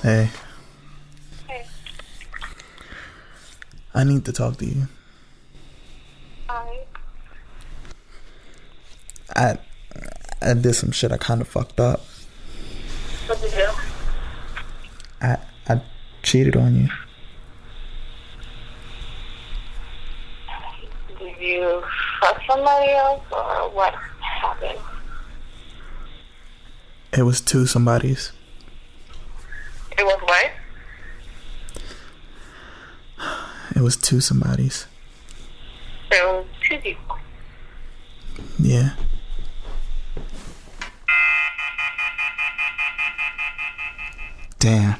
Hey, Hey, I need to talk to you. I, I I did some shit I kind of fucked up. what did you do? I cheated on you. Did you fuck somebody else or what happened? It was two somebodies. It was what? It was two somebodies. There was two people. Yeah. Damn.